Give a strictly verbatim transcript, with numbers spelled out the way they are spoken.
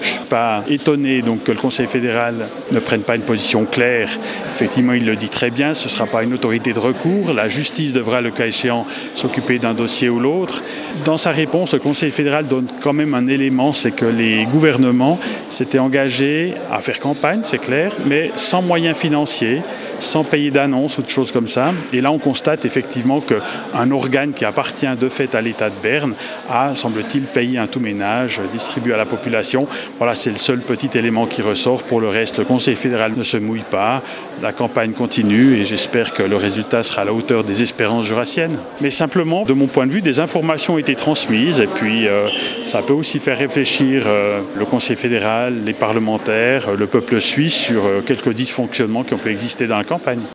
Je ne suis pas étonné donc, que le Conseil fédéral ne prenne pas une position claire. Effectivement, il le dit très bien, ce ne sera pas une autorité de recours. La justice devra, le cas échéant, s'occuper d'un dossier ou l'autre. Dans sa réponse, le Conseil fédéral donne quand même un élément, c'est que les gouvernements s'étaient engagés à faire campagne, c'est clair, mais sans moyens financiers, sans payer d'annonces ou de choses comme ça. Et là, on constate effectivement qu'un organe qui appartient de fait à l'État de Berne a, semble-t-il, payé un tout-ménage distribué à la population. Voilà, c'est le seul petit élément qui ressort. Pour le reste, le Conseil fédéral ne se mouille pas. La campagne continue et j'espère que le résultat sera à la hauteur des espérances jurassiennes. Mais simplement, de mon point de vue, des informations ont été transmises et puis euh, ça peut aussi faire réfléchir euh, le Conseil fédéral, les parlementaires, le peuple suisse sur euh, quelques dysfonctionnements qui ont pu exister dans la campagne.